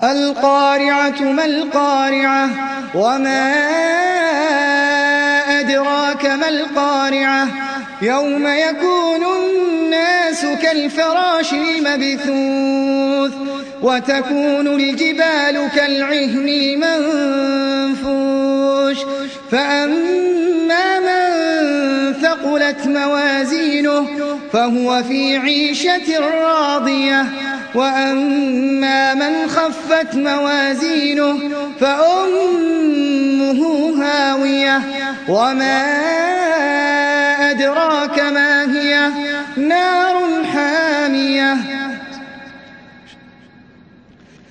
القارعة ما القارعة وما أدراك ما القارعة يوم يكون الناس كالفراش المبثوث وتكون الجبال كالعهن المنفوش فأما من ثقلت موازينه فهو في عيشة راضية وأما من خفت موازينه فأمه هاوية وما أدراك ما هي نار